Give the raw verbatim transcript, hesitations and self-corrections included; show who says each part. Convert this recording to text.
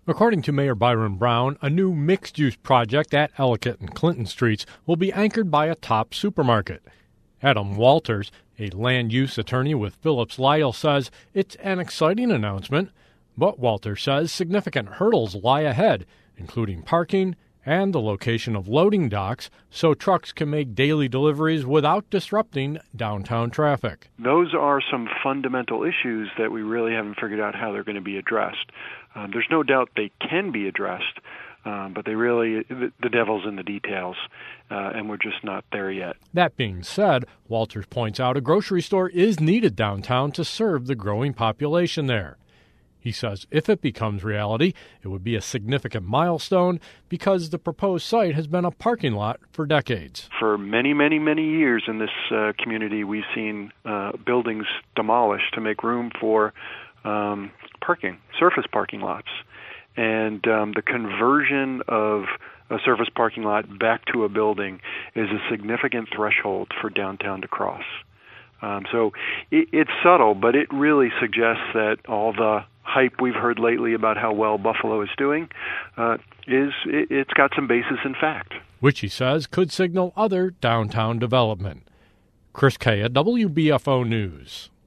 Speaker 1: According to Mayor Byron Brown, a new mixed-use project at Ellicott and Clinton Streets will be anchored by a top supermarket. Adam Walters, a land use attorney with Phillips Lyell, says it's an exciting announcement, but Walters says significant hurdles lie ahead, including parking and the location of loading docks so trucks can make daily deliveries without disrupting downtown traffic.
Speaker 2: Those are some fundamental issues that we really haven't figured out how they're going to be addressed. Um, there's no doubt they can be addressed, um, but they really, the, the devil's in the details, uh, and we're just not there yet.
Speaker 1: That being said, Walters points out a grocery store is needed downtown to serve the growing population there. He says if it becomes reality, it would be a significant milestone because the proposed site has been a parking lot for decades.
Speaker 2: For many, many, many years in this uh, community, we've seen uh, buildings demolished to make room for um, parking, surface parking lots. And um, the conversion of a surface parking lot back to a building is a significant threshold for downtown to cross. Um, so it, it's subtle, but it really suggests that all the hype we've heard lately about how well Buffalo is doing uh, is it, it's got some basis in fact.
Speaker 1: Which he says could signal other downtown development. Chris Kaya, W B F O News.